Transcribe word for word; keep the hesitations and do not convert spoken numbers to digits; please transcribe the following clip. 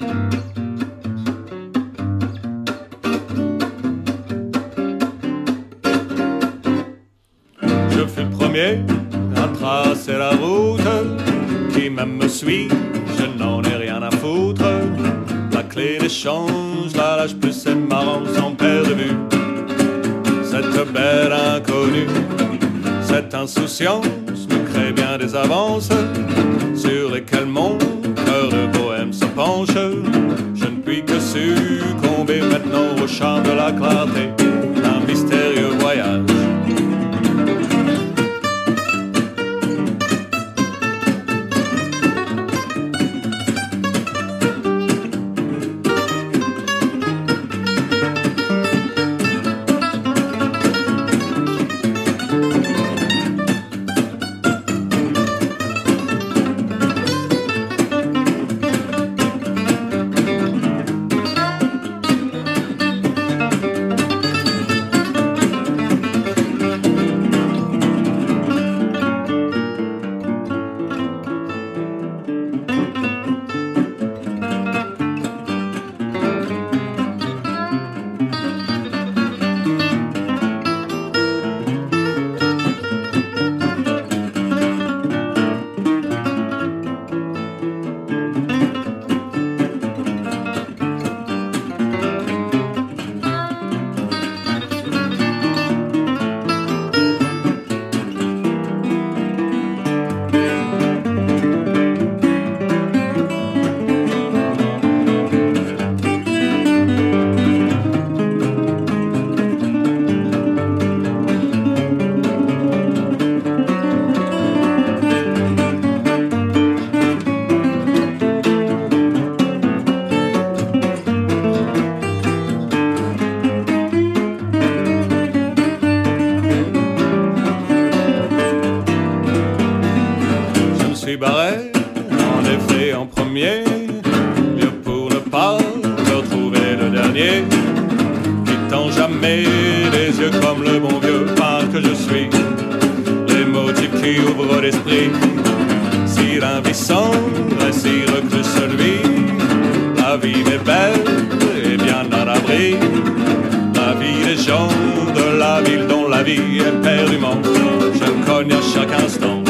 Je fus le premier à tracer la route, qui même me suit, je n'en ai rien à foutre. La clé d'échange, la lâche plus, c'est marrant, sans perdre de vue cette belle inconnue. Cette insouciance me crée bien des avances sur lesquelles mon cœur de bohème se penche. Je ne puis que succomber maintenant au charme de la clarté d'un mystérieux voyage. Barré, en effet en premier, mieux pour ne pas retrouver le dernier, quittant jamais les yeux comme le bon vieux pâle que je suis, les motifs qui ouvrent l'esprit, si ravissant et si reclus celui, la vie est belle et bien à l'abri, la vie des gens de la ville dont la vie est perdument, je cogne à chaque instant.